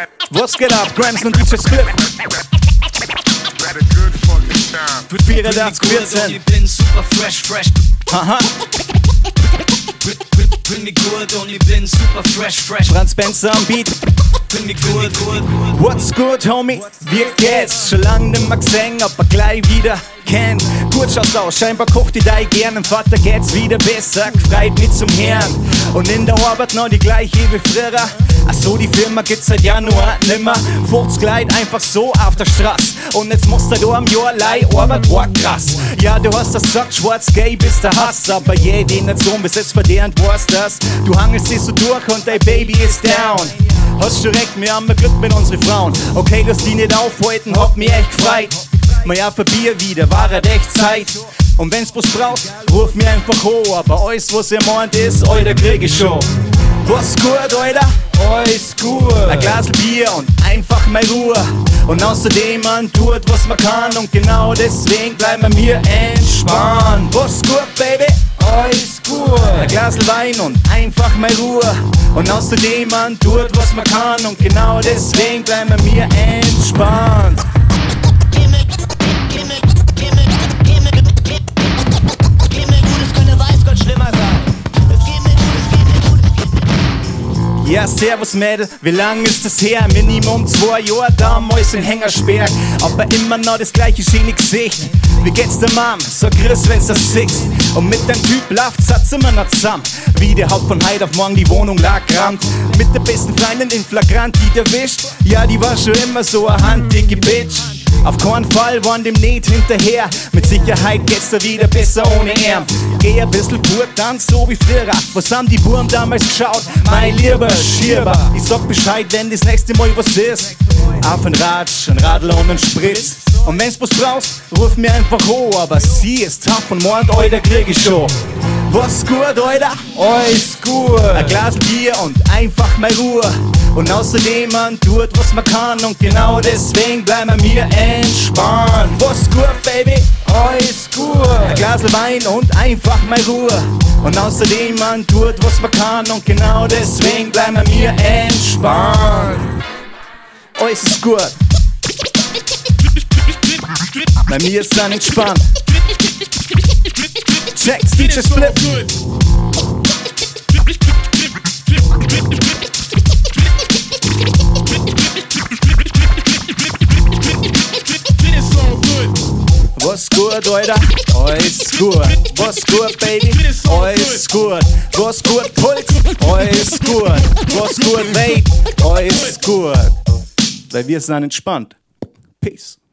Was geht ab, Grams und DJ Split? 8414. Ich bin super fresh. Haha. Bring me good und ich bin super fresh. Franz Benzer am Beat. Bring me good. What's good, homie? Wie geht's? Schon lang nimmer gesehen, aber gleich wieder kennt. Gut schaut's aus, scheinbar kocht die Dei gern. Dem Vater geht's wieder besser, gefreit mit zum Herrn. Und in der Arbeit noch die gleiche wie früher. Ach so, die Firma gibt's seit Januar nimmer. 50 Leute einfach so auf der Straße. Und jetzt musst du am Jahr Leih Arbeit, war krass. Ja, du hast das gesagt, schwarz-gay bist der Hass. Aber den nicht so bis jetzt verdient, war's das. Du hangelst dich so durch und dein Baby ist down. Hast du recht, wir haben Glück mit unseren Frauen. Okay, lass die nicht aufhalten, hat mich echt gefreut. Mal ja für Bier wieder, war halt echt Zeit. Und wenn's was brauchst, ruf mir einfach hoch. Aber alles, was ihr meint, ist, Alter, krieg ich schon. Was gut, Alter? Alles gut. Ein Glas Bier und einfach mal Ruhe. Und außerdem man tut, was man kann. Und genau deswegen bleiben wir entspannt. Was gut, Baby? Alles gut. Ein Glas Wein und einfach mal Ruhe. Und außerdem man tut, was man kann. Und genau deswegen bleiben wir entspannt. Ja, servus Mädel, wie lang ist das her? Minimum 2 Jahre, damals in Hängersberg. Aber immer noch das gleiche schöne Gesicht. Wie geht's der Mom? So Chris, wenn's das siehst. Und mit dem Typ läuft's hat's immer noch zusammen. Wie der Haupt von heute auf morgen die Wohnung lag rammt. Mit der besten Freundin in Flagrant, die erwischt. Ja, die war schon immer so eine handdicke Bitch. Auf keinen Fall waren dem nicht hinterher. Mit Sicherheit geht's da wieder besser ohne Arm. Geh ein bisschen pur, dann so wie früher. Was haben die Buben damals geschaut? Mein lieber Schierber. Ich sag Bescheid, wenn das nächste Mal was ist. Auf ein Ratsch, ein Radl und ein Spritz. Und wenn's was brauchst, ruf mir einfach hoch. Aber sie ist tough und meint, Alter, krieg ich schon. Was gut, Alter? Alles gut. Ein Glas Bier und einfach mal Ruhe. Und außerdem man tut, was man kann. Und genau deswegen bleiben wir entspannt. Was gut, Baby? Alles gut. Ein Glas Wein und einfach mal Ruhe. Und außerdem man tut, was man kann. Und genau deswegen bleiben wir entspannt. Alles ist gut. Bei mir ist dann entspannt. Checks, DJ Split. Was gut, Alter? Alles gut. Was gut, Baby? Alles gut. Was gut, Puls? Alles gut. Was gut, Babe? Alles gut. Weil wir sind entspannt. Peace.